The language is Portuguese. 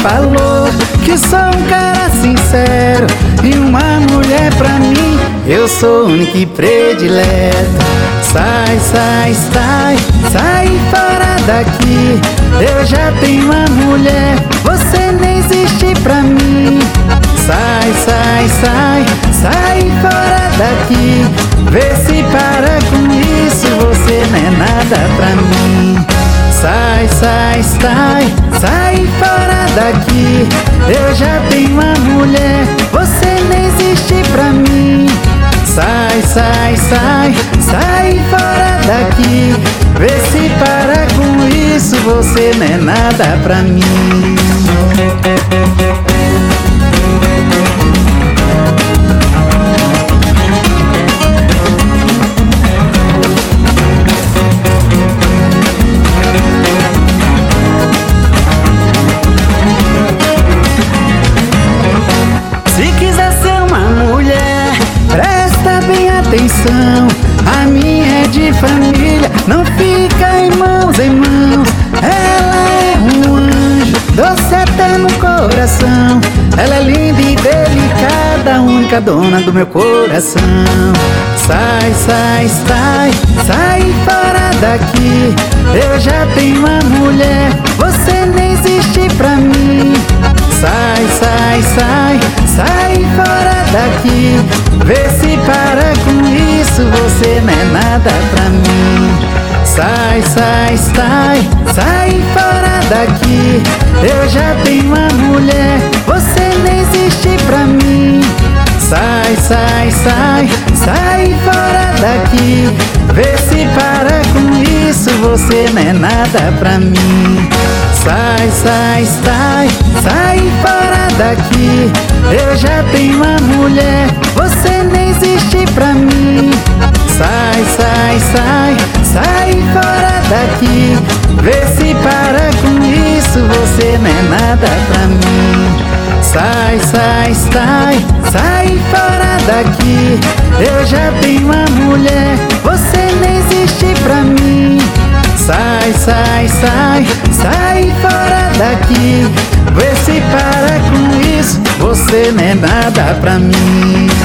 falou que sou um cara sincero e uma mulher pra mim, eu sou único e predileto. Sai, sai, sai, sai fora daqui. Eu já tenho uma mulher, você nem existe pra mim. Sai, sai, sai, sai fora daqui. Vê se para com isso, você não é nada pra mim. Sai, sai, sai, sai fora daqui. Eu já tenho uma mulher, você nem existe pra mim. Sai, sai, sai, sai fora daqui. Vê se para com isso, você não é nada pra mim. Se quiser ser uma mulher, presta bem atenção. A minha é de família, não fica em mãos. Ela é um anjo, doce até no coração. Ela é linda e delicada, a única dona do meu coração. Sai, sai, sai, sai fora daqui. Eu já tenho uma mulher, você nem existe pra mim. Sai, sai, sai, sai fora daqui. Vê se para com isso, você não é nada pra mim. Sai, sai, sai, sai fora daqui. Eu já tenho uma mulher, você nem existe pra mim. Sai, sai, sai, sai fora daqui. Vê se para com isso, você não é nada pra mim. Sai, sai, sai, sai fora daqui. Eu já tenho uma mulher, você nem existe pra mim. Sai, sai, sai, sai fora daqui. Vê se para com isso, você não é nada pra mim. Sai, sai, sai, sai fora daqui. Eu já tenho uma mulher, você nem existe pra mim. Sai, sai, sai, sai fora daqui. Vê se para com isso, você não é nada pra mim.